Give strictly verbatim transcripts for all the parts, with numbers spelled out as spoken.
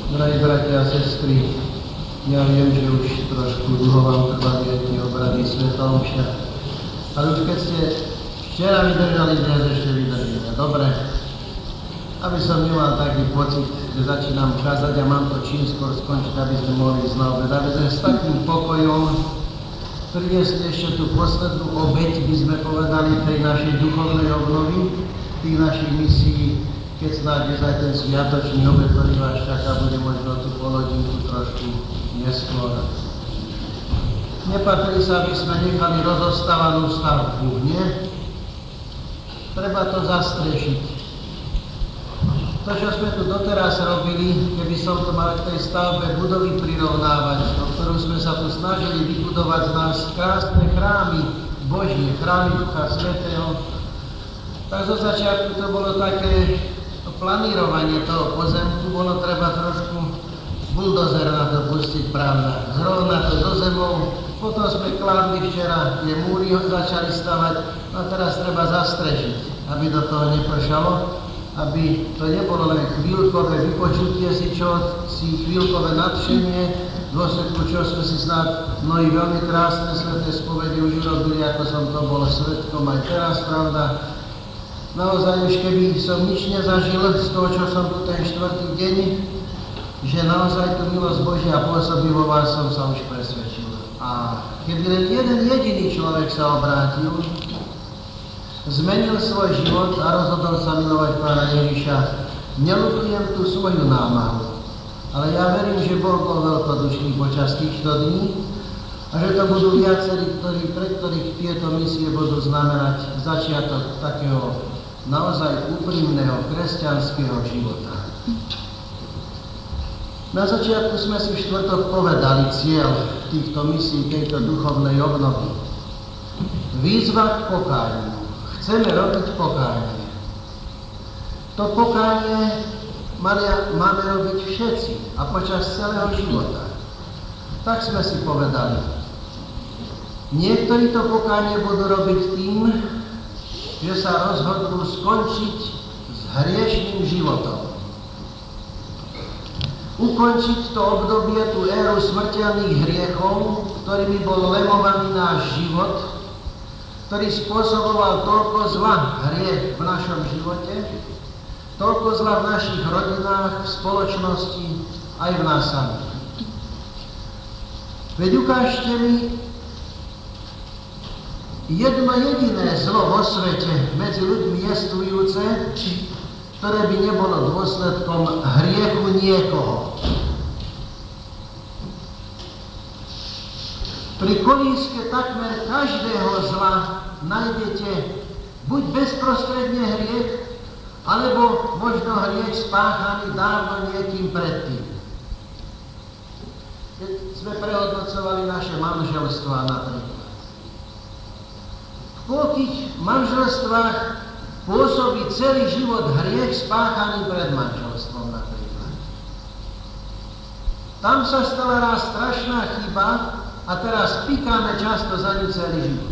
Drahí bratia a sestry, ja viem, že už trošku dlho vám trvali tie obrady Svätá omša, ale už keď ste včera vydržali, dnes ešte vydržíme. Dobre? Aby som nemal taký pocit, že začínam kázať a mám to čím skôr skončiť, aby sme mohli ísť na obed. Aby sme s takým pokojom priniesli ešte tú poslednú obeť, by sme povedali, tej našej duchovnej obnovy, tých našich misií, keď snáď aj ten sviatočný obed, ktorý vás čaká, bude možno tú polodinku trošku neskôr. Nepatrí sa, aby sme nechali rozostávanú stavbu, nie? Treba to zastrešiť. To, čo sme tu doteraz robili, keby som to mal k tej stavbe budovy prirovnávať, o ktorú sme sa tu snažili vybudovať z nás krásne chrámy Božie, chrámy Ducha Svätého, tak zo začiatku to bolo také planírovanie toho pozemku, bolo treba trošku buldozer na to pustiť, pravda, zrovna to do zemou, potom sme kládli včera, tie múry začali stavať, a teraz treba zastrešiť, aby do toho nepršalo, aby to nebolo len chvíľkové vypočutie si, čo, si chvíľkové nadšenie, v dôsledku čo sme si snad mnohí veľmi krásne sväté spovede už urobili, ako som to bol svedkom aj teraz, pravda. Naozaj už keby som nič nezažil z toho, čo som tu ten štvrtý deň, že naozaj tu milosť Božia pôsobí vo vás, som sa už presvedčil. A keby len jeden jediný človek sa obrátil, zmenil svoj život a rozhodol sa milovať Pána Ježiša, neľutujem tú svoju námahu. Ale ja verím, že Boh bol veľkodušný počas týchto dní a že to budú viacerí, ktorí, pre ktorých tieto misie budú znamenať začiatok takého naozaj úprimného kresťanského života. Na začiatku sme si v štvrtok povedali cieľ týchto misií, tejto duchovnej obnovy. Výzva k pokániu. Chceme robiť pokánie. To pokánie máme robiť všetci a počas celého života. Tak sme si povedali. Niektorí to pokánie budú robiť tým, že sa rozhodnú skončiť s hriešným životom. Ukončiť to obdobie, tú éru smrteľných hriechov, ktorými bol lemovaný náš život, ktorý spôsoboval toľko zla, hriech v našom živote, toľko zla v našich rodinách, v spoločnosti, aj v nás samých. Veď ukážte mi jedno jediné zlo vo svete medzi ľuďmi jestvujúce, ktoré by nebolo dôsledkom hriechu niekoho. Pri kolíske takmer každého zla nájdete buď bezprostredne hriech, alebo možno hriech spáchaný dávno niekým predtým. Keď sme prehodnocovali naše manželstvá napríklad. V koľkých manželstvách pôsobí celý život hriech spáchaný pred manželstvom napríklad. Tam sa stala raz strašná chyba, a teraz pikáme často za ňu celý život.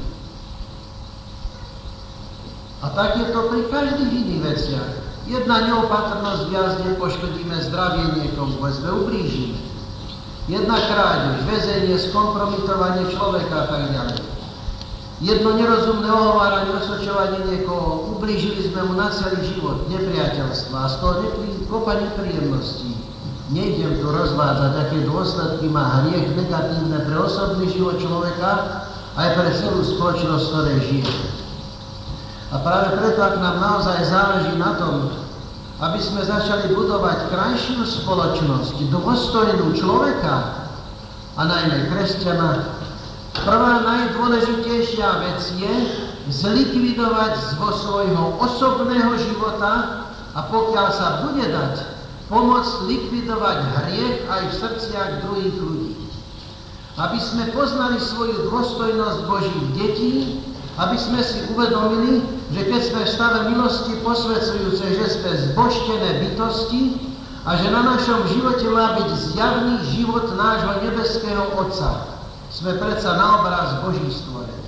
A tak je to pri každých iných veciach. Jedna neopatrnosť viazne, poškodíme zdravie niekomu, sme ublížime. Jedna krádež, väzenie, skompromitovanie človeka a tak ďalej. Jedno nerozumné ohováranie, osočovanie niekoho, ublížili sme mu na celý život, nepriateľstva a z toho neprí, kopa nepríjemností. Nejdem tu rozvádzať, aké dôsledky má hriech negatívne pre osobný život človeka aj pre celú spoločnosť, ktorej žije. A práve preto, ak nám naozaj záleží na tom, aby sme začali budovať krajšiu spoločnosť, dôstojnú človeka a najmä kresťana, prvá najdôležitejšia vec je zlikvidovať zo svojho osobného života a pokiaľ sa bude dať, pomôcť likvidovať hriech aj v srdciach druhých ľudí. Aby sme poznali svoju dôstojnosť Božích detí, aby sme si uvedomili, že keď sme v stave milosti posvedzujúcej, že sme zbožtené bytosti a že na našom živote má byť zjavný život nášho nebeského Otca. Sme predsa na obraz Boží stvorení.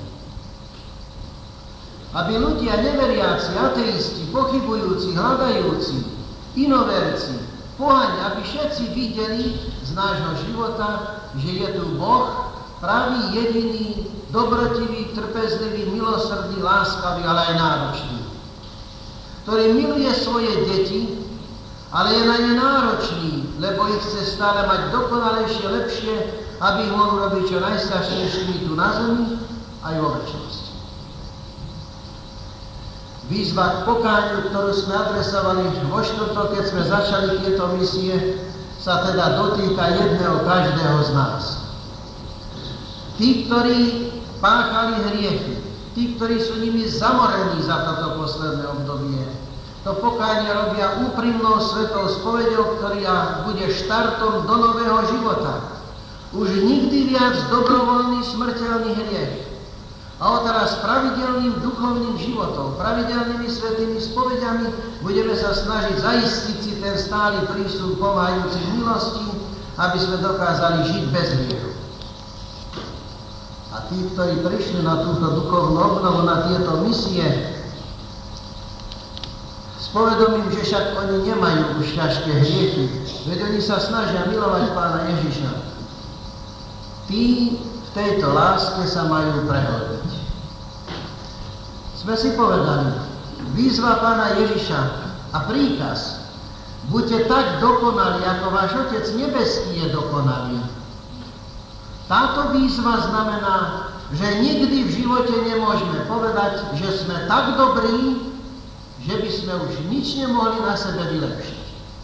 Aby ľudia neveriaci, ateisti, pochybujúci, hľadajúci, inoverci, Pohaň, aby všetci videli z nášho života, že je tu Boh, pravý, jediný, dobrotivý, trpezlivý, milosrdný, láskavý, ale aj náročný, ktorý miluje svoje deti, ale je na ne náročný, lebo ich chce stále mať dokonalejšie, lepšie, aby ich mohol robiť čo najstrašnejšími tu na zemi, aj vo večnosti. Výzva k pokániu, ktorú sme adresovali vo štvrtok, keď sme začali tieto misie, sa teda dotýka jedného každého z nás. Tí, ktorí páchali hriechy, tí, ktorí sú nimi zamorení za toto posledné obdobie, to pokánie robia úprimnou svetou spoveďou, ktorá bude štartom do nového života. Už nikdy viac dobrovoľný smrteľný hriech. A odteraz pravidelným duchovným životom, pravidelnými svätými spoveďami budeme sa snažiť zaistiť si ten stály prístup pomáhajúcich milostí, aby sme dokázali žiť bez hriechu. A tí, ktorí prišli na túto duchovnú obnovu, na tieto misie, s povedomím, že však oni nemajú už ťažké hriechy, veď oni sa snažia milovať Pána Ježiša. Tí v tejto láske sa majú prehlbiť. Sme si povedali, výzva Pána Ježiša a príkaz, buďte tak dokonalí, ako váš Otec nebeský je dokonalý. Táto výzva znamená, že nikdy v živote nemôžeme povedať, že sme tak dobrí, že by sme už nič nemohli na sebe vylepšiť.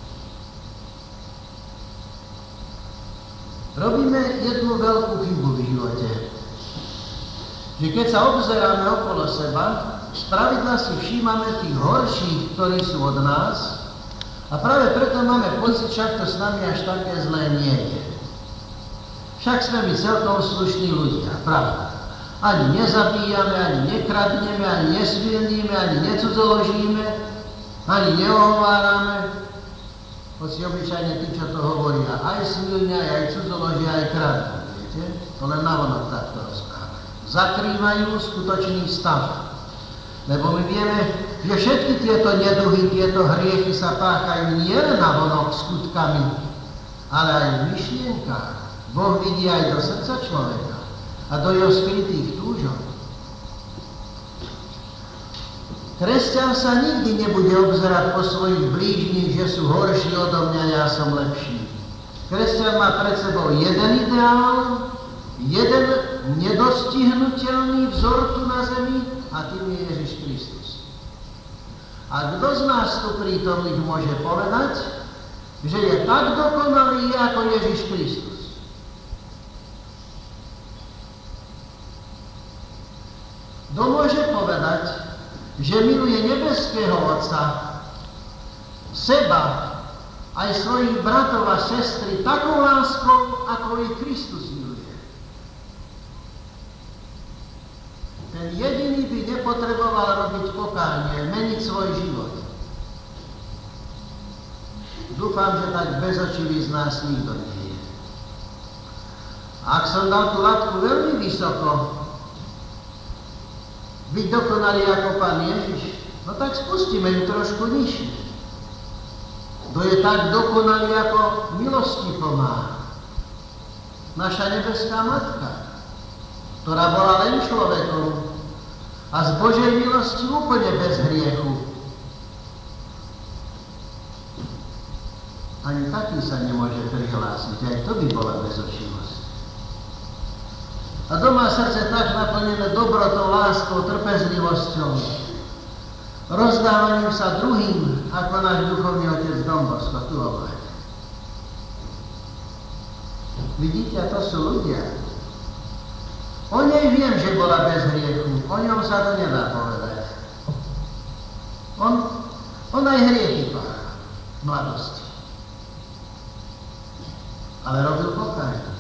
Robíme jednu veľkú chybu v živote. Že keď sa obzeráme okolo seba, spravidla si všímame tých horších, ktorí sú od nás, a práve preto máme pocit, však to s nami až také zlé nie je. Však sme my celkom slušní ľudia, pravda. Ani nezabíjame, ani nekradneme, ani nesvielníme, ani necudzoložíme, ani neohovárame. Hoci obyčajne tí, čo to hovoria, aj svilňa, aj cudzoložia, aj kradnú, viete? To len navonok takto rozprávajú. Zakrývajú skutočný stav. Lebo my vieme, že všetky tieto neduhy, tieto hriechy sa páchajú nielen navonok skutkami, ale aj v myšlienkach. Boh vidí aj do srdca človeka a do jeho skrytých túžov. Kresťan sa nikdy nebude obzerať po svojich blížnych, že sú horší odo mňa, ja som lepší. Kresťan má pred sebou jeden ideál, jeden nedostihnutelný vzor tu na zemi a tým je Ježiš Kristus. A kto z nás tu prítomných môže povedať, že je tak dokonalý ako Ježiš Kristus? Kto môže povedať, že miluje nebeského Otca, seba, aj svojich bratov a sestry takou láskou, ako ich Kristus miluje? Ten jediný by nepotreboval robiť pokánie, meniť svoj život. Dúfam, že tak bezočivý z nás nikto nie je. Ak som dal tú latku veľmi vysoko, byť dokonalý ako Pán Ježiš, no tak spustíme ju trošku nižšie. Kto je tak dokonalý, ako milosti pomáha? Naša nebeská Matka, ktorá bola len človekom a z Božej milosti úplne bez hriechu. Ani taký sa nemôže prihlásiť, aj to by bola bezočivosť. A doma srdce tak naplnené dobrotou, láskou, trpezlivosťou, rozdávaním sa druhým, ako náš duchovný otec Don Bosco, tu obaj. Vidíte, a to sú ľudia. O nej viem, že bola bez hriechu, o ňom sa to nedá povedať. On, on aj hriechy pácha v mladosti. Ale robil pokánie.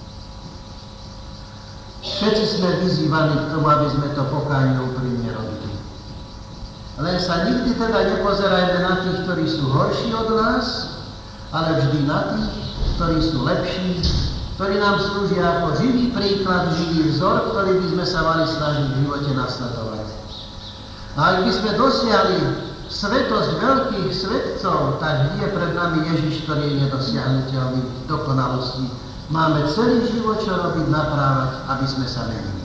Všetci sme vyzývaní k tomu, aby sme to pokánie úprimne robili. Len sa nikdy teda nepozerajme na tých, ktorí sú horší od nás, ale vždy na tých, ktorí sú lepší, ktorí nám slúžia ako živý príklad, živý vzor, ktorý by sme sa mali snažiť v živote nasledovať. A ak by sme dosiahli svetosť veľkých svetcov, tak vždy je pred nami Ježiš, ktorý je nedosiahnuteľný v dokonalosti. Máme celý život čo robiť, naprávať, aby sme sa menili.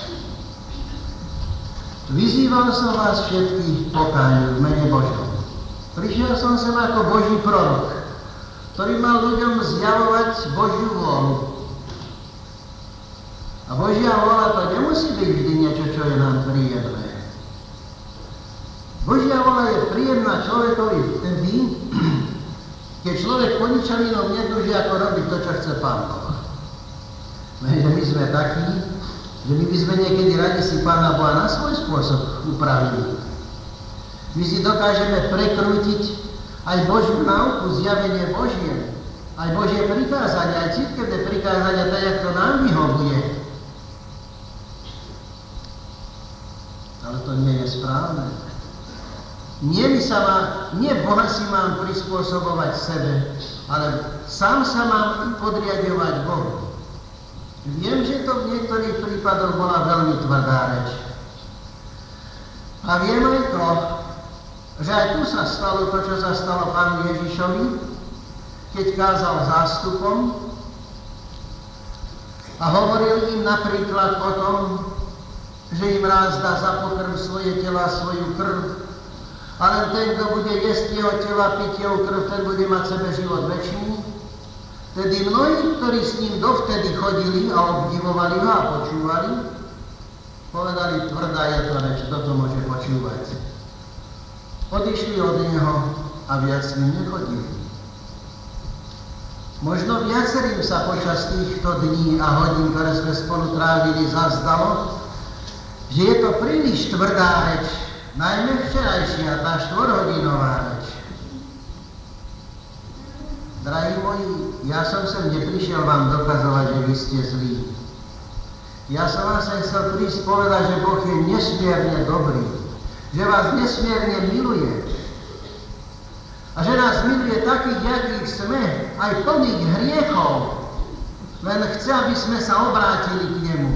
Vyzýval som vás všetkých pokániu v mene Božom. Prišiel som sem ako Boží prorok, ktorý mal ľuďom zjavovať Božiu vôľu. A Božia vôľa to nemusí byť vždy niečo, čo je nám príjemné. Božia vôľa je príjemná človekovi vtedy, keď človek poničaninou nedúži, ako robiť to, čo chce Pán Boh. Lenže my sme takí, že my by sme niekedy radi si Pána Boha na svoj spôsob upravili. My si dokážeme prekrútiť aj Božiu náuku, zjavenie Božie, aj Božie prikázania, aj cirkevné prikázania, tak jak to nám vyhovuje. Ale to nie je správne. Nie, my sa má, nie Boha si mám prispôsobovať sebe, ale sám sa mám podriadovať Bohu. Viem, že to v niektorých prípadoch bola veľmi tvrdá reč. A viem aj to, že aj tu sa stalo to, čo sa stalo Pánu Ježišovi, keď kázal zástupom a hovoril im napríklad o tom, že im raz dá za pokrm svoje tela, svoju krv, a len ten, kto bude jesť jeho tela, piť jeho krv, ten bude mať sebe život večný. Tedy mnohí, ktorí s ním dovtedy chodili a obdivovali ho a počúvali, povedali, tvrdá je to reč, kto to môže počúvať. Odišli od neho a viac s ním nechodili. Možno viacerým sa počas týchto dní a hodín, ktoré sme spolu trávili, zazdalo, že je to príliš tvrdá reč, najmä včerajšia, tá štvorhodinová reč. Drahí moji, ja som sem neprišiel vám dokazovať, že vy ste zlí. Ja som vám sem chcel prísť povedať, že Boh je nesmierne dobrý, že vás nesmierne miluje a že nás miluje takých, jakých sme, aj plných hriechov, len chce, aby sme sa obrátili k nemu.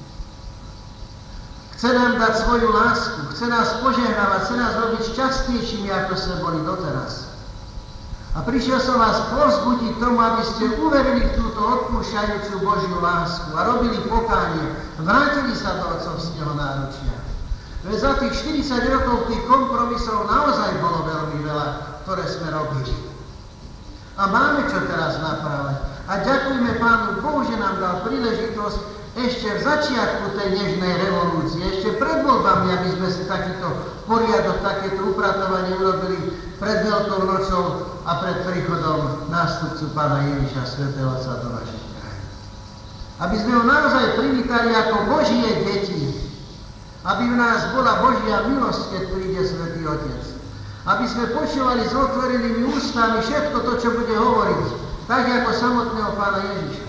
Chce nám dať svoju lásku, chce nás požehnávať, chce nás robiť šťastnejšími, ako sme boli doteraz. A prišiel som vás povzbudiť tomu, aby ste uverili v túto odpúšťajúcu Božiu lásku a robili pokánie, vrátili sa do otcovského náručia. Veď za tých štyridsať rokov tých kompromisov naozaj bolo veľmi veľa, ktoré sme robili. A máme čo teraz naprávať. A ďakujme Pánu Bohu, že nám dal príležitosť ešte v začiatku tej nežnej revolúcie, ešte pred voľbami, aby sme si takýto poriadok, takéto upratovanie urobili pred Veľkou nocou a pred príchodom nástupcu Pána Ježiša Svätého Otca do našich krajín. Aby sme ho naozaj privítali ako Božie deti, aby v nás bola Božia milosť, keď príde Svätý Otec. Aby sme počúvali s otvorenými ústami všetko to, čo bude hovoriť, tak ako samotného Pána Ježiša.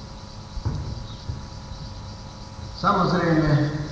Samozrejme,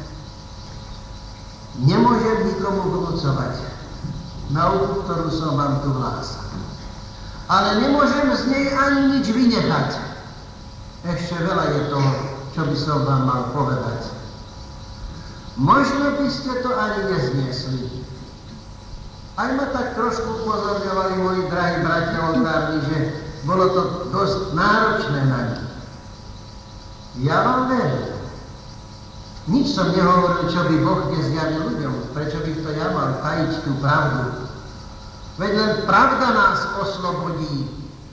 nemôžem nikomu vnúcovať nauku, ktorú som vám tu hlásal. Ale nemôžem z nej ani nič vynechať. Ešte veľa je toho, čo by som vám mal povedať. Možno by ste to ani nezniesli. Aj ma tak trošku upozorňovali moji drahí bratia oltárni, že bolo to dosť náročné na nich. Ja vám verím. Nič som nehovoril, čo by Boh nezjavil ľuďom. Prečo by to ja mal tajiť tú pravdu? Veď len pravda nás oslobodí.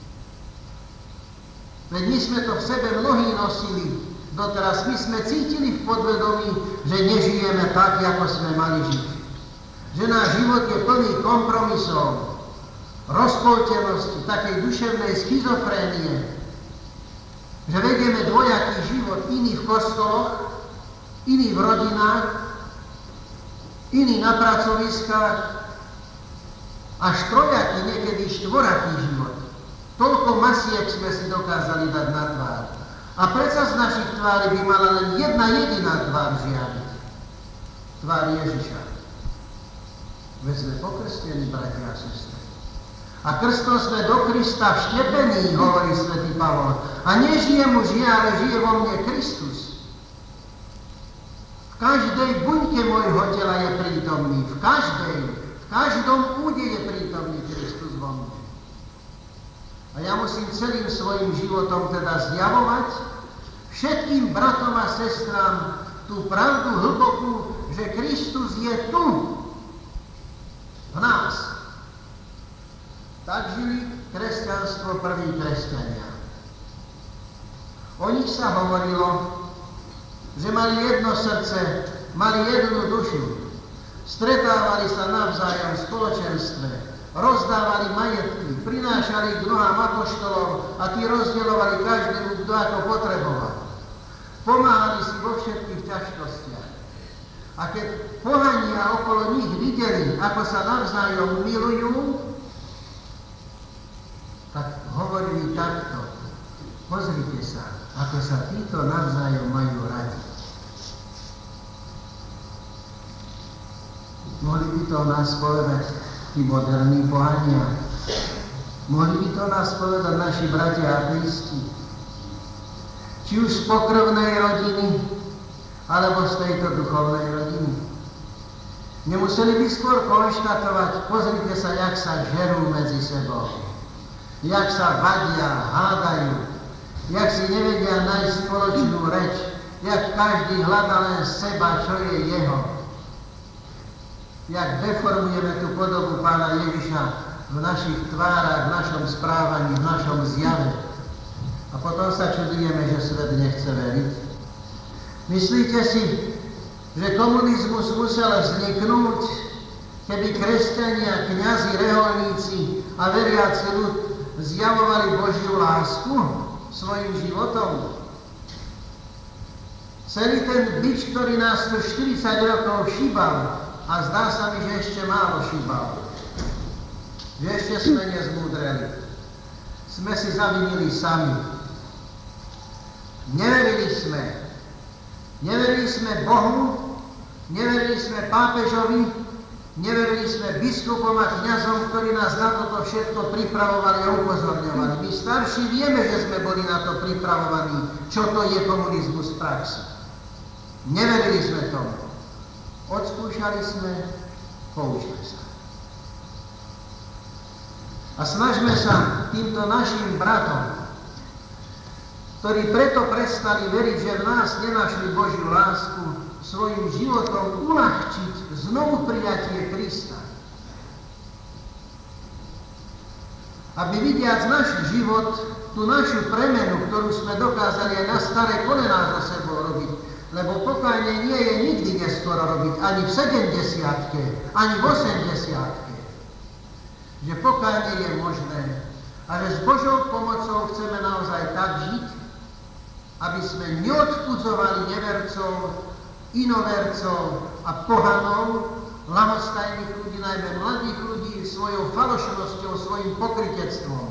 Veď my sme to v sebe mnohí nosili. Doteraz my sme cítili v podvedomí, že nežijeme tak, ako sme mali žiť. Že náš život je plný kompromisov, rozpoltenosti, takej duševnej schizofrénie. Že vedieme dvojaký život, iný v kostoloch, iný v rodinách, iný na pracoviskách, až trojaký, niekedy štvoraký život. Toľko masiek sme si dokázali dať na tvár. A predsa z našich tvári by mala len jedna jediná tvár žiariť. Tvár Ježiša. Veď sme pokrstení, bratia a sestry. A krstom sme do Krista vštepení, hovorí svätý Pavol. A nežijem už ja, ale žije vo mne Kristus. V každej buňke môjho tela je prítomný. V každej. V každom úde je prítomný Kristus vo mne. A ja musím celým svojim životom teda zjavovať všetkým bratom a sestrám tú pravdu hlbokú, že Kristus je tu, v nás. Tak žili kresťanstvo prví kresťania. O nich sa hovorilo, že mali jedno srdce, mali jednu dušu, stretávali sa navzájom v spoločenstve, rozdávali majetky, prinášali k nohám apoštolov a tí rozdielovali každému, kto ako potreboval. Pomáhali si vo všetkých ťažkostiach. A keď pohania okolo nich videli, ako sa navzájom milujú, tak hovorili takto: pozrite sa, ako sa títo navzájom majú radi. Mohli by to o nás povedať tí moderní pohania. Mohli by to o nás povedať naši bratia ateisti. Či už z pokrvnej rodiny, alebo z tejto duchovnej rodiny. Nemuseli by skôr konštatovať: pozrite sa, jak sa žerú medzi sebou, jak sa vadia, hádajú, jak si nevedia nájsť spoločnú reč, jak každý hľadá len seba, čo je jeho. Jak deformujeme tú podobu Pána Ježiša v našich tvárach, v našom správaní, v našom zjave. A potom sa čudujeme, že svet nechce veriť. Myslíte si, že komunizmus musel vzniknúť, keby kresťania, kňazi, reholníci a veriaci ľud zjavovali Božiu lásku svojim životom? Celý ten bič, ktorý nás tu štyridsať rokov šíbal, a zdá sa mi, že ešte málo šíbal, že ešte sme nezmúdreli, sme si zavinili sami. Neverili sme. Neverili sme Bohu, neverili sme pápežovi, neverili sme biskupom a kňazom, ktorí nás na toto všetko pripravovali a upozorňovali. My starší vieme, že sme boli na to pripravovaní, čo to je komunizmus v praxi. Neverili sme tomu. Odskúšali sme, poučili sa. A snažme sa týmto našim bratom, ktorí preto prestali veriť, že v nás nenašli Božiu lásku, svojim životom uľahčiť znovu prijatie Krista. Aby vidiac náš život, tú našu premenu, ktorú sme dokázali aj na staré kolená za sebou robiť, lebo pokánie nie je nikdy neskoro robiť, ani v sedemdesiatke, ani v osemdesiatke. Že pokánie je možné a že s Božou pomocou chceme naozaj tak žiť, aby sme neodpudzovali nevercov, inovercov a pohanov, ľahostajných ľudí, najmä mladých ľudí, svojou falošnosťou, svojim pokrytectvom.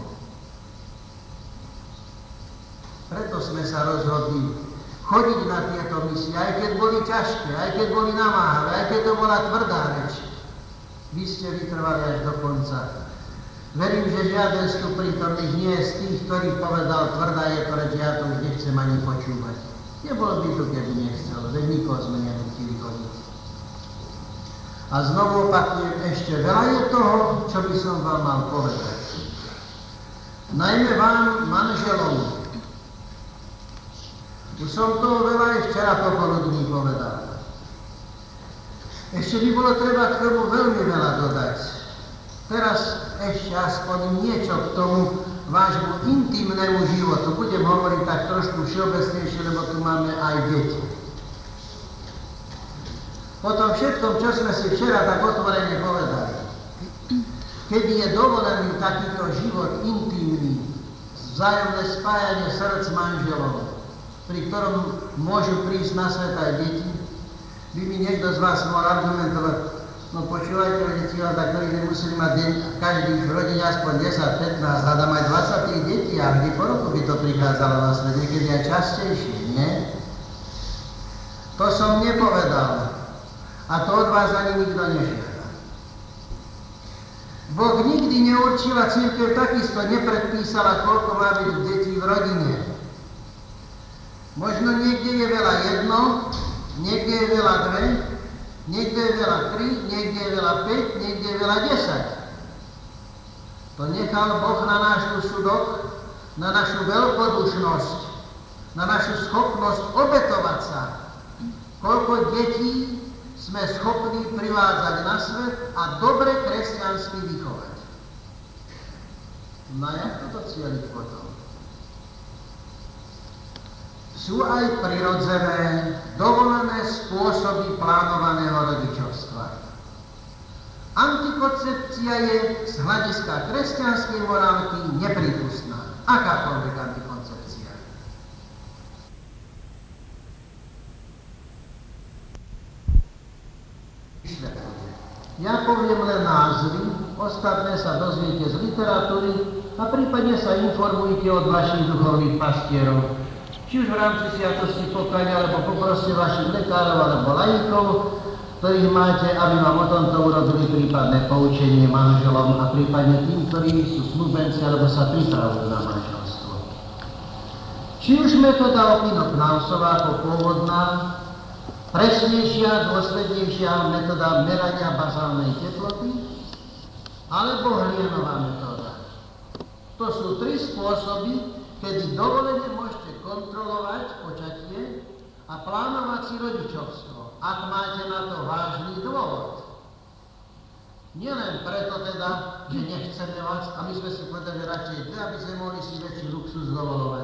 Preto sme sa rozhodli chodiť na tieto misie, aj keď boli ťažké, aj keď boli namáhavé, aj keď to bola tvrdá reč. Vy ste vytrvali až do konca. Verím, že žiaden z tu prítomných nie je z tých, ktorý povedal: tvrdá je to reč, ja to už nechcem ani počúvať. Nebol by tu, keby nechcel, veď nikoho sme nenutili chodiť. A znovu opakujem, ešte veľa je toho, čo by som vám mal povedať. Najmä vám, manželom. Už som toho veľa aj včera popoludní povedal. Ešte by bolo treba k tomu veľmi veľa dodať. Teraz ešte aspoň niečo k tomu vášmu intimnému životu. Budem hovoriť tak trošku všeobecnejšie, lebo tu máme aj deti. Po tom všetkom, čo sme si včera tak otvorene povedali, kedy je dovolený takýto život intimný, vzájomné spájanie srdc manželov, pri ktorom môžu prísť na svet aj deti, by mi niekto z vás mohol argumentovať: no počúvajte, rodičia, tak ktorí nemuseli mať deň, každý v rodine aspoň desať pätnásť, hľadám aj dvadsať detí a vždy po roku by to prichádzalo na svet, niekedy aj častejšie, nie? To som nepovedal a to od vás ani nikto nežiada. Boh nikdy neurčila, cirkev takisto nepredpísala, koľko má byť detí v rodine. Možno niekde je veľa jedno, niekde je veľa dve, Niekde je veľa tri, niekde je veľa päť, niekde je veľa desať. To nechal Boh na náš úsudok, na našu veľkodušnosť, na našu schopnosť obetovať sa. Koľko detí sme schopní privádzať na svet a dobre kresťansky vychovať. No a jak to docieliť potom? Sú aj prirodzené, dovolené spôsoby plánovaného rodičovstva. Antikoncepcia je z hľadiska kresťanskej morálky neprípustná. Akákoľvek antikoncepcia. Ja poviem len názvy, ostatné sa dozviete z literatúry a prípadne sa informujte od vašich duchovných pastierov. Či už v rámci sviatosti pokania, alebo poproste vašich lekárov alebo laikov, ktorých máte, aby vám o tomto urobili prípadné poučenie manželom a prípadne tým, ktorí sú snúbenci alebo sa pripravujú na manželstvo. Či už metóda Opino-Knausová ako pôvodná, presnejšia, dôslednejšia metóda merania bazálnej teploty, alebo Hlianová metóda. To sú tri spôsoby, kedy dovolene môžete kontrolovať počatie a plánovať si rodičovstvo, ak máte na to vážny dôvod. Nielen preto teda, že nechceme vás, a my sme si povedali radšej dve, aby sme mohli si väčší luxus dovolovať.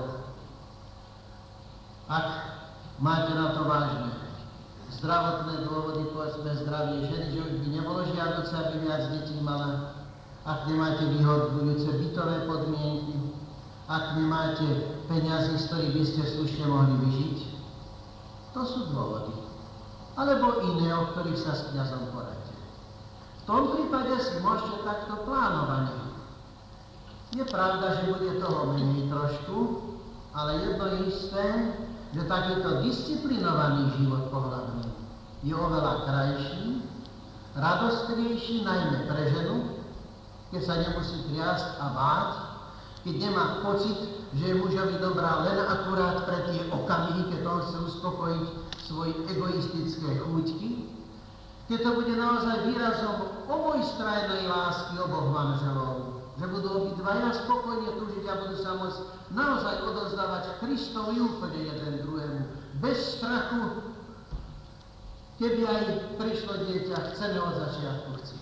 Ak máte na to vážne zdravotné dôvody, povedzme zdravie ženy, že už by nebolo žiaduce, aby viac detí mala, ak nemáte vyhodujúce bytové podmienky, ak nemáte peniazy, z ktorých by ste slušne mohli vyžiť. To sú dôvody. Alebo iné, o ktorých sa s kňazom poradíte. V tom prípade si môžete takto plánovať. Je pravda, že bude toho menej trošku, ale jedno isté, že takýto disciplinovaný život pohľadný je oveľa krajší, radostnejší, najmä pre ženu, keď sa nemusí triasť a báť, keď nemá pocit, že je mužovi dobrá len akurát pre tie okamihy, keď on chce uspokojiť svoje egoistické chúťky, keď to bude naozaj výrazom obojstrajnej lásky oboch manželov, že budú obidvaja spokojne túžiť a budú sa môcť naozaj odozdávať Kristovi úplne jeden druhému, bez strachu, keby aj prišlo dieťa, chceme od začiatku chcieť.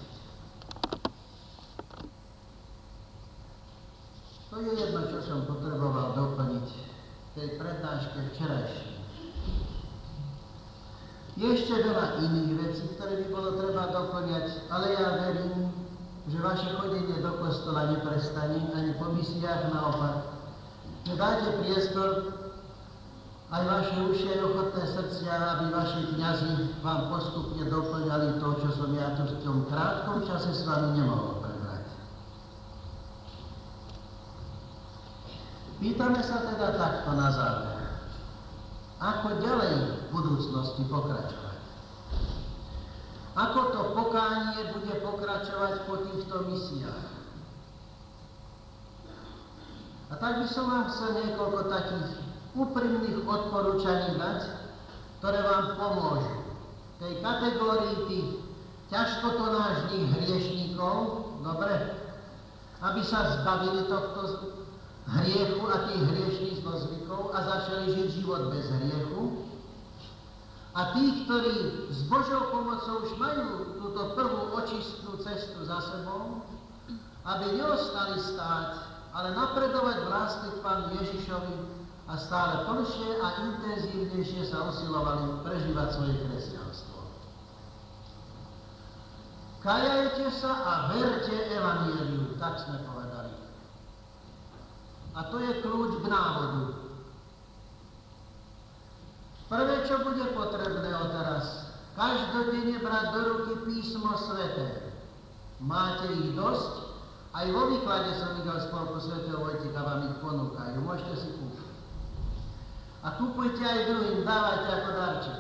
To je jedno, čo som potreboval doplniť v tej prednáške včerajšej. Je ešte veľa iných vecí, ktoré by bolo treba doplňať, ale ja verím, že vaše chodenie do kostola neprestane, ani po misiách naopak. Že dáte priestor aj vaše uši aj ochotné srdcia, aby vaši kňazi vám postupne doplňali to, čo som ja tu v tom krátkom čase s vami nemohol prebrať. Pýtame sa teda takto na záver. Ako ďalej v budúcnosti pokračovať? Ako to pokánie bude pokračovať po týchto misiách? A tak by som vám chcel niekoľko takých úprimných odporúčaní dať, ktoré vám pomôžu v tej kategórii tých ťažkotonážnych hriešníkov, dobre, aby sa zbavili tohto hriechu a tých hriešných zlozvykov a začali žiť život bez hriechu. A tí, ktorí s Božou pomocou už majú túto prvú očistnú cestu za sebou, aby neostali stáť, ale napredovať v láske k Pánu Ježišovi a stále plnšie a intenzívnejšie sa usilovali prežívať svoje kresťanstvo. Kajajte sa a verte evanjeliu, tak sme povedali. A to je kľúč k návodu. Prvé, čo bude potrebné odteraz, každodenne brať do ruky písmo sväté. Máte ich dosť? Aj vo výklade som videl spolku svätého Vojtika, vám ich ponúkajú. Môžete si kúpiť. A kúpujte aj druhým, dávajte ako darček.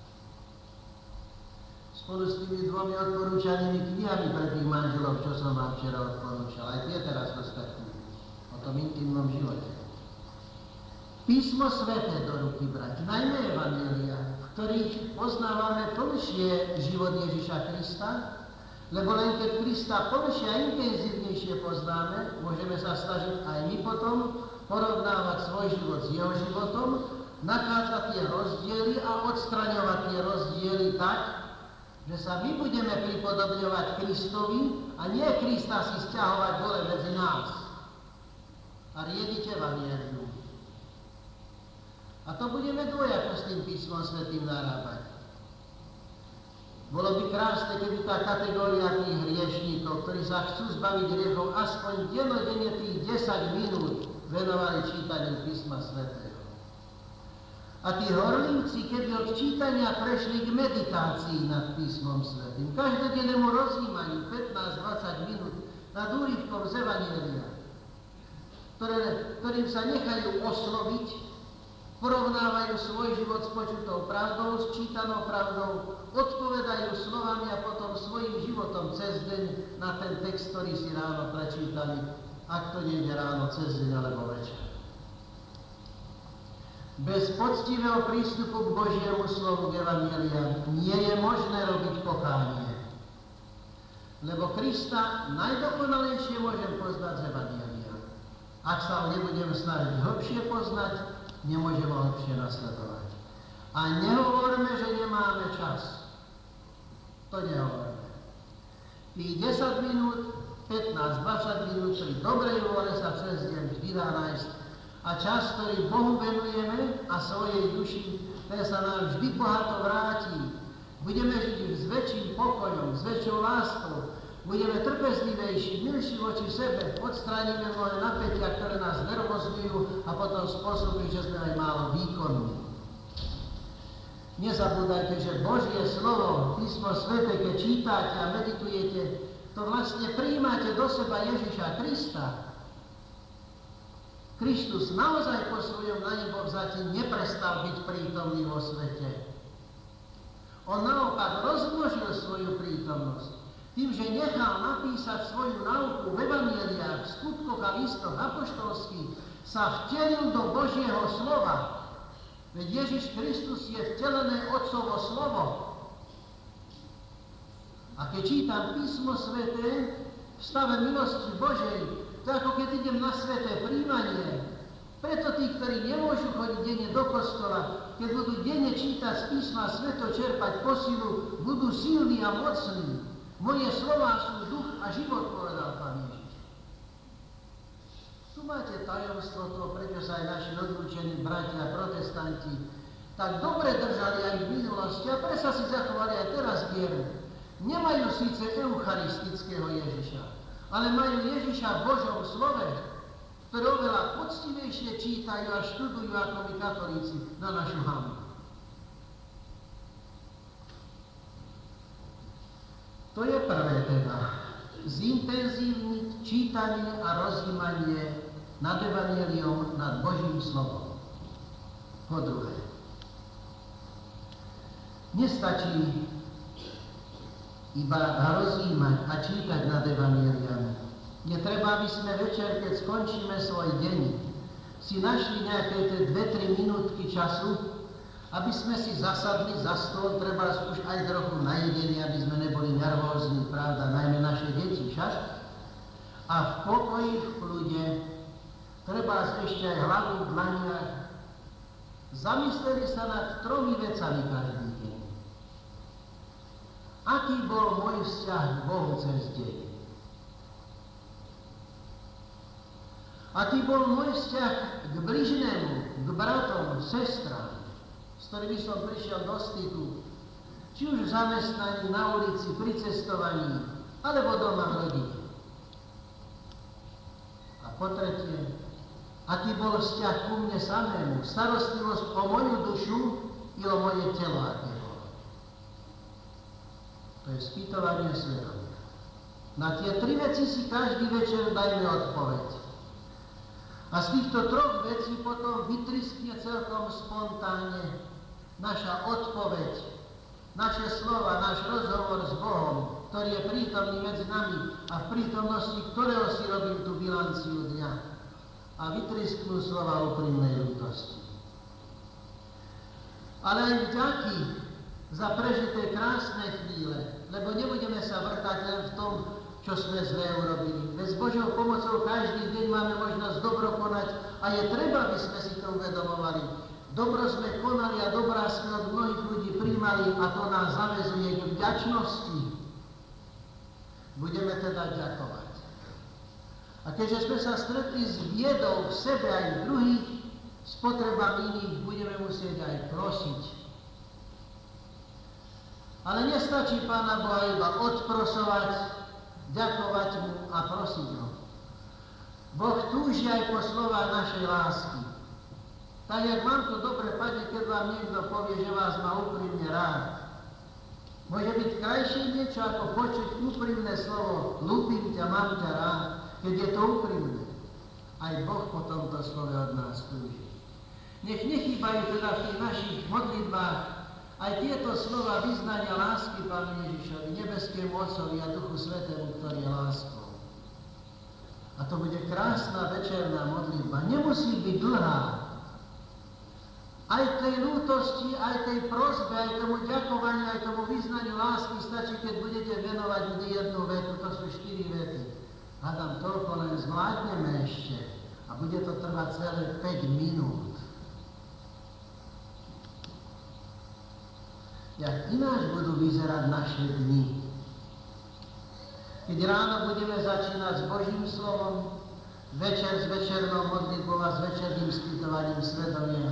Spolu s tými dvomi odporúčanými knihami pre tých manželov, čo som vám včera odporúčal. Aj tie teraz dostačujú o tom intimnom živote. Písmo sväté do ruky brať, najmä evanjelia, v ktorých poznávame plnšie život Ježiša Krista, lebo len keď Krista plnšie a intenzívnejšie poznáme, môžeme sa snažiť aj my potom porovnávať svoj život s jeho životom, nachádzať tie rozdiely a odstraňovať tie rozdiely tak, že sa my budeme pripodobňovať Kristovi a nie Krista si sťahovať dole medzi nás a riediť evanjelium. A to budeme dvojako s tým písmom svätým narábať. Bolo by krásne, keby tá kategória tých hriešníkov, ktorí sa chcú zbaviť hriechov, aspoň dennodenne tých desať minút venovali čítaniu písma svätého. A tí horlivci, keby od čítania prešli k meditácii nad písmom svätým, každodennému rozjímaniu pätnásť dvadsať minút nad úryvkom z evanjelia, ktoré, ktorým sa nechajú osloviť, porovnávajú svoj život s počutou pravdou, s čítanou pravdou, odpovedajú slovami a potom svojím životom cez deň na ten text, ktorý si ráno prečítali, ak to nie je ráno, cez deň alebo večer. Bez poctivého prístupu k Božiemu slovu k evanjelia nie je možné robiť pokánie. Lebo Krista najdokonalejšie môžem poznať z evanjelia. Ak sa ho nebudem snažiť hlbšie poznať, nemôžeme ho hlbšie nasledovať. A nehovorme, že nemáme čas. To nehovorme. Tých desať minút, pätnásť dvadsať minút pri dobrej vôle sa cez deň vždy dá nájsť. A čas, ktorý Bohu venujeme a svojej duši, ten sa nám vždy bohato vráti. Budeme žiť s väčším pokojom, s väčšou láskou, budeme trpezlivejší, milší voči sebe, odstránime mnohé napätia, ktoré nás nervozňujú a potom spôsobujú, že sme aj málo výkonní. Nezabúdajte, že Božie slovo, písmo sväté, keď čítate a meditujete, to vlastne prijímate do seba Ježiša Krista. Kristus naozaj po svojom na nebo vzati neprestal byť prítomný vo svete. On naopak rozmnožil svoju prítomnosť tým, že nechal napísať svoju nauku v evanjeliách, v skutkoch a listoch apoštolských, sa vtelil do Božieho slova. Veď Ježiš Kristus je vtelené Otcovo slovo. A keď čítam písmo sväté v stave milosti Božej, to ako keď idem na sväté príjmanie. Preto tí, ktorí nemôžu chodiť denne do kostola, keď budú denne čítať z písma sväto, čerpať posilu, budú silní a mocní. Moje slová sú duch a život, povedal Pán Ježiš. Tu máte tajomstvo toho, prečo sa aj naši odlúčení bratia protestanti tak dobre držali aj v minulosti a prečo si zachovali aj teraz vieru. Nemajú síce eucharistického Ježiša, ale majú Ježiša v Božom slove, ktoré oveľa poctivejšie čítajú a študujú ako my katolíci na našu hanbu. To je prvé teda. Zintenzívniť čítanie a rozjímanie nad evanjeliom, nad Božím slovom. Po druhé. Nestačí iba rozjímať a čítať nad evanjeliami. Je treba, aby sme večer, keď skončíme svoj deň, si našli nejaké tie dve tri minútky času, aby sme si zasadli za stôl, treba už aj trochu najedení, aby sme neboli nervózni, pravda, najmä naše deti, však? A v pokoji, v kľude, treba ešte aj hlavu v dlaniach, zamysleli sa nad tromi vecami každý deň. Aký bol môj vzťah k Bohu cez deň? Aký bol môj vzťah k bližnému, k bratom, sestram, s ktorými som prišiel do styku, či už v zamestnaní, na ulici, pri cestovaní, alebo doma v rodine. A po tretie, aký bol vzťah ku mne samému, starostlivosť o moju dušu i o moje telo, aké bolo. To je spýtovanie svedomia. Na tie tri veci si každý večer dajme odpoveď. A z týchto troch vecí potom vytriskne celkom spontánne naša odpoveď, naše slova, náš rozhovor s Bohom, ktorý je prítomný medzi nami a v prítomnosti ktorého si robím tú bilanciu dňa. A vytrisknú slova úprimnej ľútosti. ale aj vďaky za prežité krásne chvíle, lebo nebudeme sa vrtať len v tom, čo sme zlé urobili. Veď s Božou pomocou každý deň máme možnosť dobro konať a je treba, aby sme si to uvedomovali. Dobro sme konali a dobrá sme od mnohých ľudí príjmali a to nás zaväzuje k vďačnosti. Budeme teda ďakovať. A keďže sme sa stretli s biedou v sebe aj v druhých, s potrebami iných budeme musieť aj prosiť. Ale nestačí Pána Boha iba odprosovať, ďakovať mu a prosiť ho. Boh túži aj po slovách našej lásky. Tak, jak vám to dobre padne, keď vám niekto povie, že vás má úprimne rád. Môže byť krajšie niečo, ako počuť úprimné slovo ľúbim ťa, mám ťa rád, keď je to úprimné. Aj Boh po tomto slove od nás túži. Nech nechýbajú teda v tých našich modlitbách aj tieto slova vyznania lásky Pánu Ježišovi, nebeskému Otcovi a Duchu Svätému, ktorý je láskou. A to bude krásna večerná modlitba. Nemusí byť dlhá. Aj tej lútosti, aj tej prosbe, aj tomu ďakovaniu, aj tomu vyznaniu lásky stačí, keď budete venovať vždy jednu vetu. To sú štyri vety. Hádam, toľko len zvládneme ešte. A bude to trvať celé päť minút. Jak ináč budú vyzerať naše dni. Keď ráno budeme začínať s Božím slovom, večer s večernou modlitbou a s večerným spýtovaním svedomia.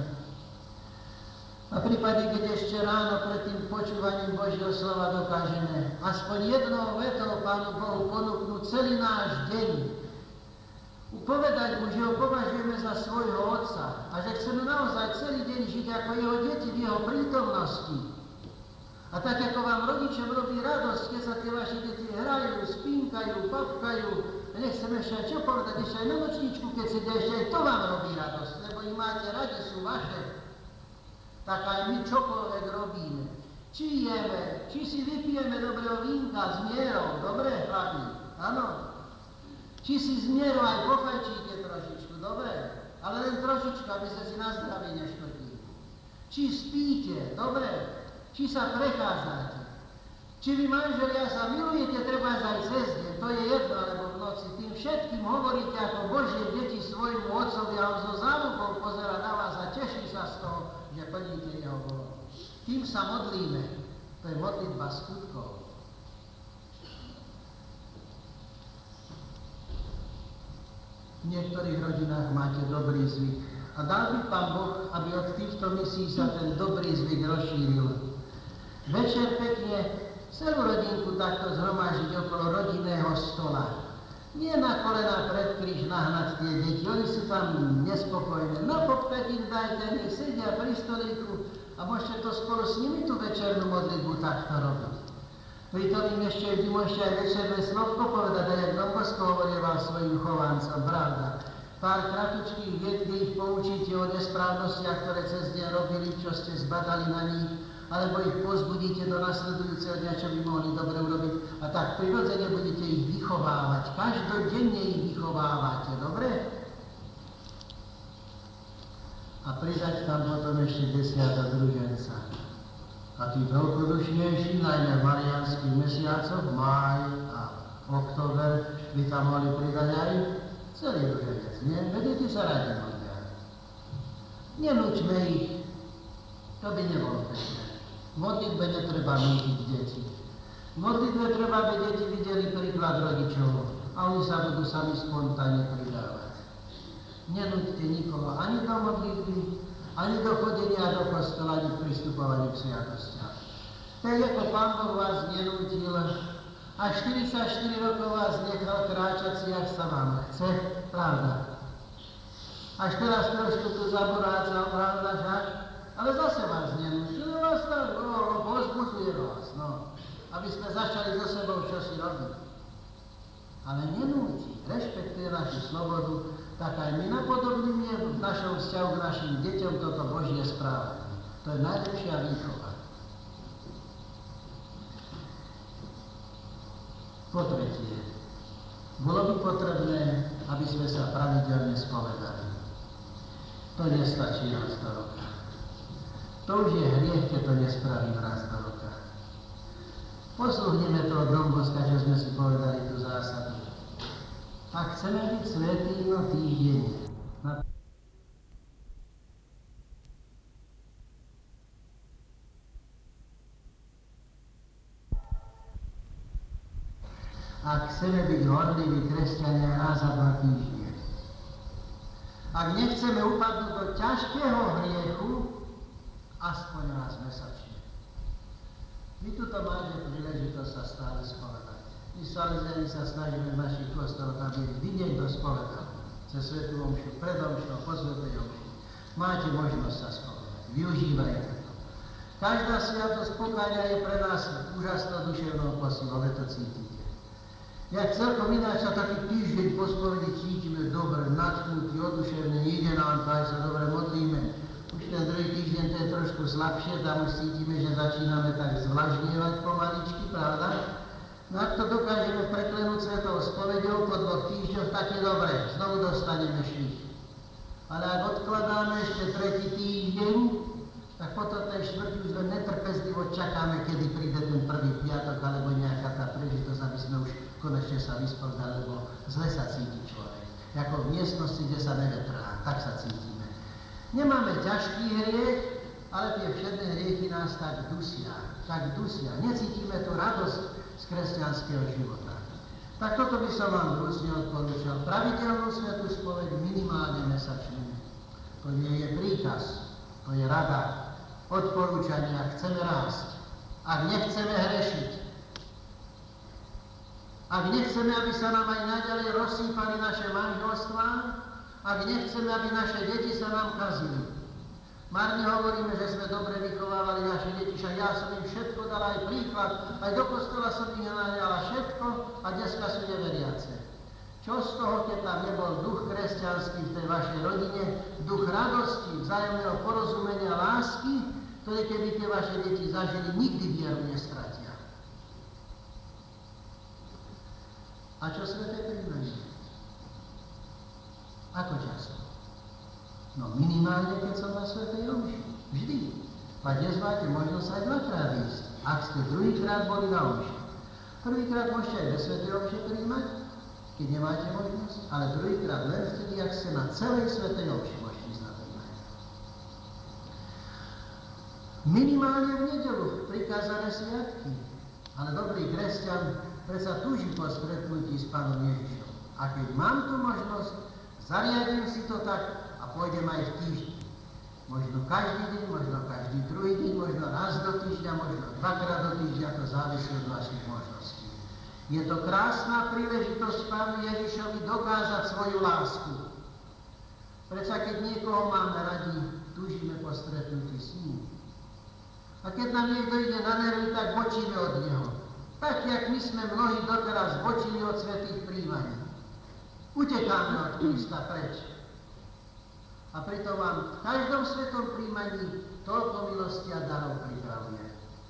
A v prípade, keď ešte ráno pred tým počúvaním Božieho slova dokážeme aspoň jednou vetou Pánu Bohu ponúknuť celý náš deň, povedať mu, že ho považujeme za svojho Otca a že chceme naozaj celý deň žiť ako jeho deti v jeho prítomnosti. A tak, ako vám rodičom robí radosť, keď sa tie vaše deti hrajú, spínkajú, papkajú, a nechcem ešte čo povedať, ešte aj na nočničku, keď sedia, ešte aj to vám robí radosť, lebo ich máte radi, sú vaše. Tak aj my čokoľvek robíme. Či jeme, či si vypijeme dobrého vínka s mierou, dobre, chlapi, áno. Či si z mierou aj pofajčíte trošičku, dobre, ale len trošičku, aby ste si na zdraví neškodili. Či spíte, dobre, či sa prechádzate. Či vy manželia sa milujete, treba aj cez deň, to je jedno, alebo v noci. Tým všetkým hovoríte ako Božie deti svojmu Otcovi a on so záľubou pozerá na vás a teší sa z toho, že plníte jeho vôľu. Tým sa modlíme. To je modlitba skutkov. V niektorých rodinách máte dobrý zvyk. A dal by Pán Boh, aby od týchto misií sa ten dobrý zvyk rozšíril. Večer pekne celú rodinku takto zhromažiť okolo rodinného stola. Nie na kolená pred kríž nahnať tie deti, oni sú tam nespokojné. No popkať im dajte, nech sedia pri stolíku a môžete to spolu s nimi tú večernú modlitbu takto robiť. Pritom im ešte vždy môžete aj večerné slovko povedať, a jak Don Bosco hovorieval svojim chovancom, pravda. Pár kratučkých vied, kde ich poučíte o nesprávnostiach, ktoré cez deň robili, čo ste zbadali na nich, alebo ich pozbudíte do nasledujúceho dňa, čo by mohli dobre urobiť. A tak prirodzene budete ich vychovávať. Každodenne ich vychovávate, dobre? A pridať tam potom ešte desiata druženca. A tí veľkodušnejší, najmä v mariánskych mesiacoch, máj a október, by tam mohli pridať aj celý druženec, nie? Vedete sa radi modlia. Nenúčme ich, to by nebolo pekné. V modlitbe netreba nútiť deti. V modlitbe treba, aby deti videli príklad rodičov a oni sa budú sami spontánne pridávať. Nenúťte nikoho ani do modlitby, ani do chodenia do kostola, ani k pristupovaní k sviatostiam. Tak ako Pán Boh vás nenútil a štyridsaťštyri rokov vás nechal kráčať si, jak sa vám chce, pravda. Až teraz trošku tu zaborácal, pravda, však? Ale zase vás nenútil, vás tak pozbudzuje vás, no. Aby sme začali so sebou čosi robiť. Ale nenúti, rešpektuje našu slobodu, tak aj my napodobníme v našom vzťahu k našim deťom toto Božie správanie. To je najlepšia výchova. Po tretie, bolo by potrebné, aby sme sa pravidelne spovedali. To nestačí raz do roka. To To už je hriech, keď to nespravím raz do roka. Posluchneme to od Domboska, čo sme si povedali tú zásadu. Ak chceme byť svätí, no týždenne. Na... Ak chceme byť horliví kresťania raz za dva týždne. Ak nechceme upadnúť do ťažkého hriechu, aspoň raz mesačne. Vy tuto máte príležitosť sa stále spovedať. My salesiani sa snažíme v našich kostoloch, aby vždy niekto spovedal. Cez svätú omšu, pred omšou, po svätej omši. Máte možnosť sa spovedať. Využívajte to. Každá sviatosť pokáňa je pre nás úžasnou duševnou posilou, ale to cítite. Jak celkom ináč sa taký týždeň po spovedi cítime dobre, nadchnutí, oduševnení, ide nám to, aj sa dobre modlíme. Už ten druhý týždeň to je trošku slabšie, tam už cítime, že začíname tak zvlažnievať pomaličky, pravda? No ak to dokážeme preklenúť svetou spovedou po dvoch týždňoch, tak je dobre, znovu dostaneme švih. Ale ak odkladáme ešte tretí týždeň, tak potom tej štvrtý už len netrpezlivo čakáme, kedy príde ten prvý piatok, alebo nejaká tá príležitosť, aby sme už konečne sa vyspordali, lebo zle sa cíti človek. Ako v miestnosti, kde sa nevetrá, tak sa cítime. Nemáme ťažký hriech, ale tie všetné hriechy nás tak dusia, tak dusia. Necítime tú radosť z kresťanského života. Tak toto by som vám vrúcne odporúčal. Pravidelnú svätú spoveď minimálne mesačnú. To nie je príkaz, to je rada, odporúčanie, ak chceme rásť, ak nechceme hrešiť, ak nechceme, aby sa nám aj naďalej rozsýpali naše manželstvá, ak nechceme, aby naše deti sa nám kazili. Marne hovoríme, že sme dobre vychovávali naše deti, však ja som im všetko dala aj príklad, aj do kostola som ich naliala všetko a dneska sú neveriace. Čo z toho, keď tam nebol duch kresťanský v tej vašej rodine, duch radosti, vzájomného porozumenia, lásky, ktoré keby tie vaše deti zažili, nikdy vieru nestratia. A čo sväté príjmanie? Ako často? No minimálne, keď som na svätej omši. Vždy. A dnes máte možnosť aj dvakrát ísť, ak ste druhýkrát boli na omši. Prvýkrát môžete aj ve svätej omši príjmať, keď nemáte možnosť, ale druhýkrát len vtedy, ak ste na celej svätej omši môžete ísť na príjmanie. Minimálne v nedeľu prikázané sviatky, ale dobrý kresťan predsa túži po stretnutí s Pánom Ježišom. A keď mám tú možnosť, zariadím si to tak a pôjdem aj v týždni. Možno každý deň, možno každý druhý deň, možno raz do týždňa, možno dvakrát do týždňa, to závisí od vašich možností. Je to krásna príležitosť Pánu Ježišovi dokázať svoju lásku. Prečo keď niekoho máme radi, túžime po stretnutí s ním. A keď nám niekto ide na nervy, tak bočíme od neho. Tak, jak my sme mnohí doteraz bočili od svätých príjmaní. Utekáme od Krista preč. A preto vám v každom svetom príjmaní toľko milosti a darov pripravuje.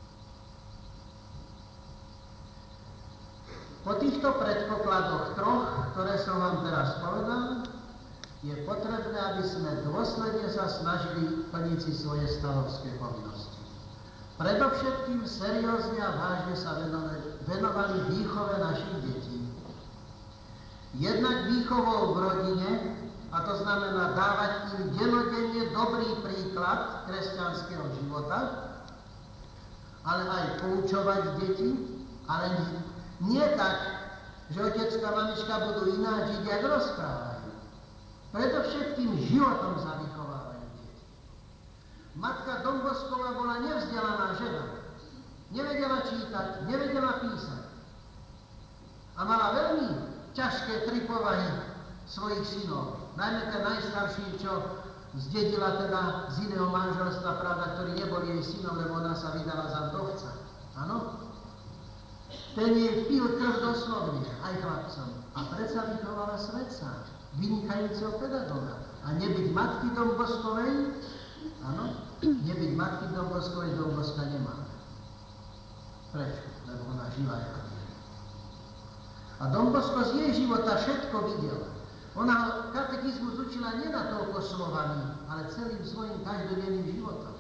Po týchto predpokladoch troch, ktoré som vám teraz povedal, je potrebné, aby sme dôsledne sa snažili plniť si svoje stavovské povinnosti. Predovšetkým seriózne a vážne sa venovali výchove našich detí. Jednak výchovou v rodine, a to znamená dávať im denodenne dobrý príklad kresťanského života, ale aj poučovať deti, ale nie tak, že otecko a mamička budú ináč žiť, jak rozprávajú. Predovšetkým životom sa vychovávajú deti. Matka Dombosková bola nevzdelaná žena. Nevedela čítať, nevedela písať. A mala veľmi ťažké tri povahy svojich synov. Najmä ten najstarší, čo zdedila teda z iného manželstva, pravda, ktorý nebol jej synom, lebo ona sa vydala za vdovca. Áno? Ten jej pil krv doslovne, aj chlapcom. A predsa vychovala svetca, vynikajúceho pedagoga. A nebyť matky Domboskovej, áno, nebyť matky Domboskovej, Domboska nemá. Prečo? Lebo ona žila ako nie. A Dombosko z jej života všetko videl. Ona katechizmus učila nie na toľko slovami, ale celým svojim každodenným životom.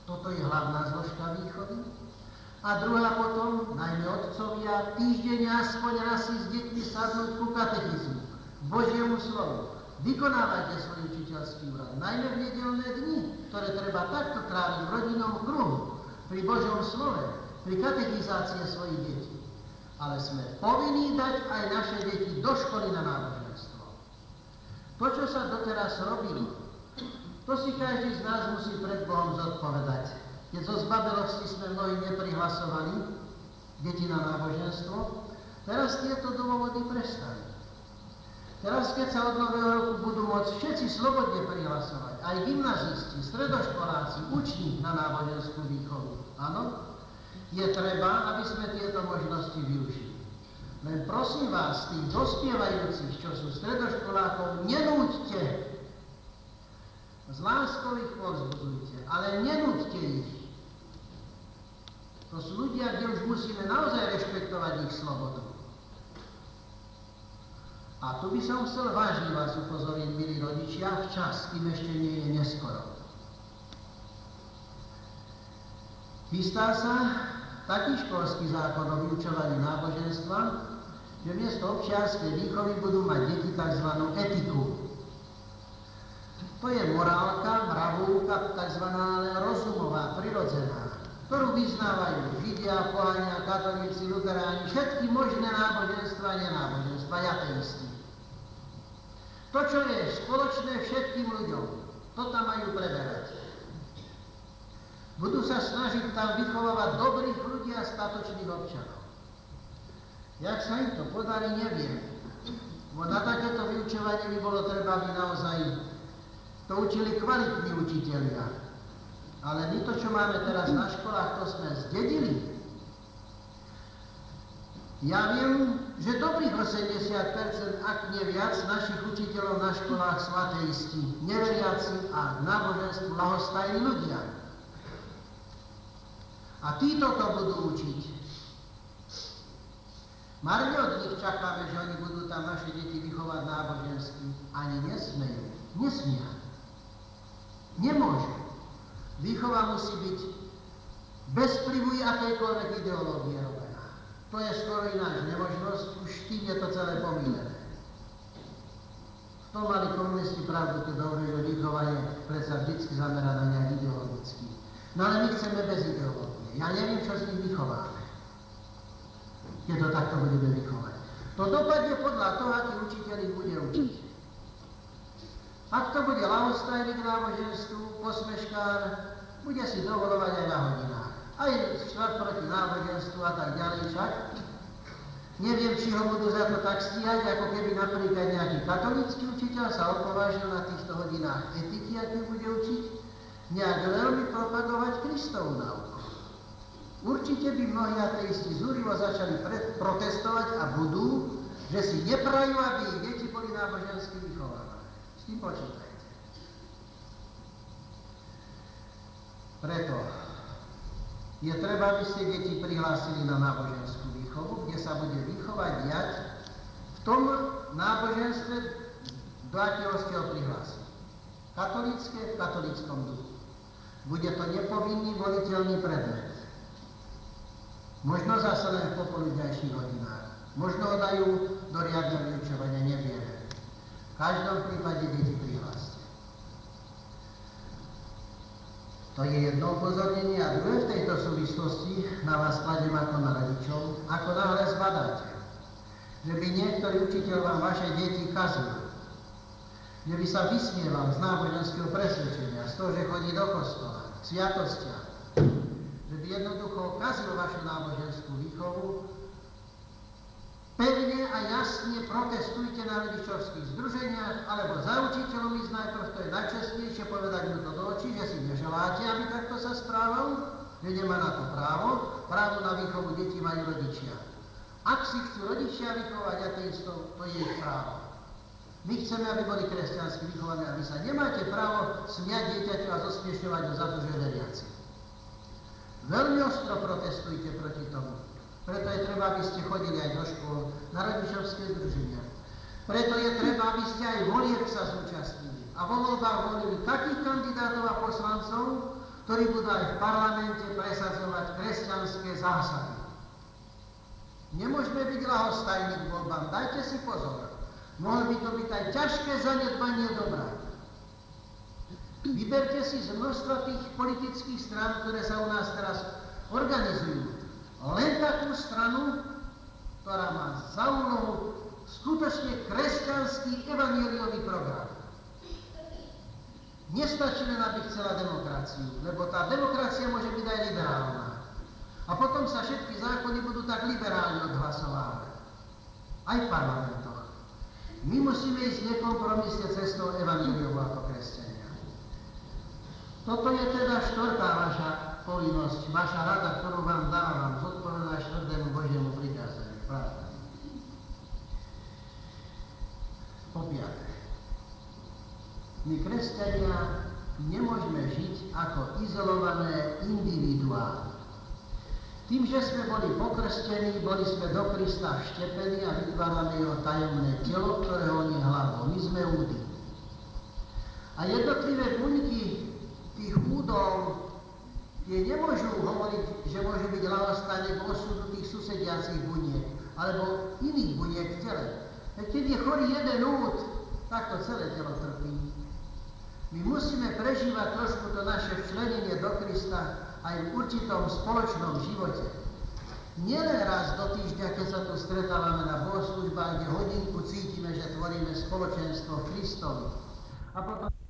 Toto je hlavná zložka výchovy. A druhá potom, najmä otcovia, týždenne aspoň raz si s deťmi sadnúť ku katechizmu, k Božiemu slovu. Vykonávajte svoj učiteľský úrad, najmä v nedeľné dni, ktoré treba takto tráviť v rodinnom kruhu, pri Božom slove, pri katechizácii svojich detí. Ale sme povinní dať aj naše deti do školy na náboženstvo. To, čo sa doteraz robilo, to si každý z nás musí pred Bohom zodpovedať. Keď zo zbabelosti sme mnohí neprihlasovali deti na náboženstvo, teraz tieto dôvody prestali. Teraz, keď sa od nového roku budú môcť všetci slobodne prihlasovať, aj gymnazisti, stredoškoláci, uční na náboženskú výchovu, áno, je treba, aby sme tieto možnosti využili. Len prosím vás, tých dospievajúcich, čo sú stredoškolákov, nenúďte. Z láskou ich povzbudzujte, ale nenúďte ich. To sú ľudia, kde už musíme naozaj rešpektovať ich slobodu. A tu by som chcel vážne vás upozorniť, milí rodičia, včas, kým ešte nie je neskoro. Chystá sa taký školský zákon o vyučovaní náboženstva, že miesto občianskej výchovy budú mať deti tzv. Etiku. To je morálka, mravúka, tzv. Rozumová, prirodzená, ktorú vyznávajú Židia, Poháňa, katolíci, luteráni, všetky možné náboženstva a nenáboženstva, ateisti. To, čo je spoločné všetkým ľuďom, to tam majú preberať. Budú sa snažiť tam vychovávať dobrých ľudí a statočných občanov. Jak sa im to podarí, neviem. Bo na takéto vyučovanie by bolo treba, aby naozaj to učili kvalitní učitelia. Ale my to, čo máme teraz na školách, to sme zdedili. Ja viem, že dobrých osemdesiat percent, ak nie viac, našich učiteľov na školách sú ateisti, neveriaci a náboženstvu ľahostajní ľudia. A títo to budú učiť. Marne od nich čakáme, že oni budú tam naše deti vychovať nábožensky. Ani nesmejú. Nesmia. Nemôžu. Výchova musí byť bez vplyvu akejkoľvek ideológie robená. To je skoro ináč nemožnosť, už tým je to celé pomílené. V tom mali komunisti pravdu, keď hovorili, že výchova je predsa vždycky zameraná nejak ideologicky. No ale my chceme bez ideológie. Ja neviem, čo s ním vychováme, keď to takto budeme vychovať. To dopadne podľa toho, aký učiteľ ich bude učiť. Ak to bude ľahostajný k náboženstvu, posmeškár, bude si dovolovať aj na hodinách. Aj štvrť proti náboženstvu a tak ďalej však. Neviem, či ho budú za to tak stíhať, ako keby napríklad nejaký katolícky učiteľ sa opovážil na týchto hodinách etiky, aký bude učiť, nejak veľmi propagovať Kristovu náuku. Určite by mnohí ateisti zúrivo začali protestovať a budú, že si neprajú, aby ich deti boli nábožensky vychovávané. S tým počítajte. Preto je treba, aby ste deti prihlásili na náboženskú výchovu, kde sa bude vychovať diať v tom náboženstve, do akého ste ho prihlásili. Katolícke v katolíckom duchu. Bude to nepovinný voliteľný predmet. Možno zase len v popoludňajších hodinách. Možno ho dajú do riadneho vyučovania, nevieme. V každom prípade deti prihláste. To je jedno upozornenie a druhé v tejto súvislosti na vás kladiem ako na rodičov, ako náhle zbadáte, že by niektorý učiteľ vám vaše deti kazil, že by sa vysmieval z náboženského presvedčenia, z toho, že chodí do kostola, k sviatostiam, že by jednoducho kazil vašu náboženskú výchovu, pevne a jasne protestujte na rodičovských združeniach alebo za učiteľom ísť najprv, to je najčastejšie povedať mu to do očí, že si neželáte, aby takto sa správal, že nemá na to právo, právo na výchovu detí majú rodičia. Ak si chcú rodičia vychovať ateistov, to je ich právo. My chceme, aby boli kresťansky vychovaní, aby sa nemáte právo smiať dieťaťu a zosmiešňovať ho za to, že je veriaci. Veľmi ostro protestujte proti tomu. Preto je treba, aby ste chodili aj do škôl, na rodičovské združenia. Preto je treba, aby ste aj volieb sa zúčastnili. A vo voľbách volili takých kandidátov a poslancov, ktorí budú aj v parlamente presadzovať kresťanské zásady. Nemôžeme byť ľahostajní k voľbám, dajte si pozor. Mohlo by to byť aj ťažké zanedbanie dobra. Vyberte si z množstva tých politických strán, ktoré sa u nás teraz organizujú, len takú stranu, ktorá má za úlohu skutočne kresťanský evanjeliový program. Nestačí len, aby chcela demokraciu, lebo tá demokracia môže byť aj liberálna. A potom sa všetky zákony budú tak liberálne odhlasovávať. Aj v parlamentoch. My musíme ísť nekompromisne cestou evanjeliovú ako kresťania. Toto je teda štvrtá vaša povinnosť, vaša rada, ktorú vám dávam, zodpovedať štvrtému Božiemu prikázaniu. Pravda. Po piate. My, kresťania, nemôžeme žiť ako izolované individuá. Tým, že sme boli pokrstení, boli sme do Krista vštepení a vytvárame jeho tajomné telo, ktorého on je hlavou. My sme údy. A jednotlivé buňky tých údov, tie nemôžu hovoriť, že môžu byť ľahostajné k osudu tých susediacich buniek, alebo iných buniek v tele. Keď je chorý jeden úd, tak to celé telo trpí. My musíme prežívať trošku to naše včlenenie do Krista aj v určitom spoločnom živote. Nielen raz do týždňa, keď sa tu stretávame na bohoslužbách, kde hodinku cítime, že tvoríme spoločenstvo Kristovi. A potom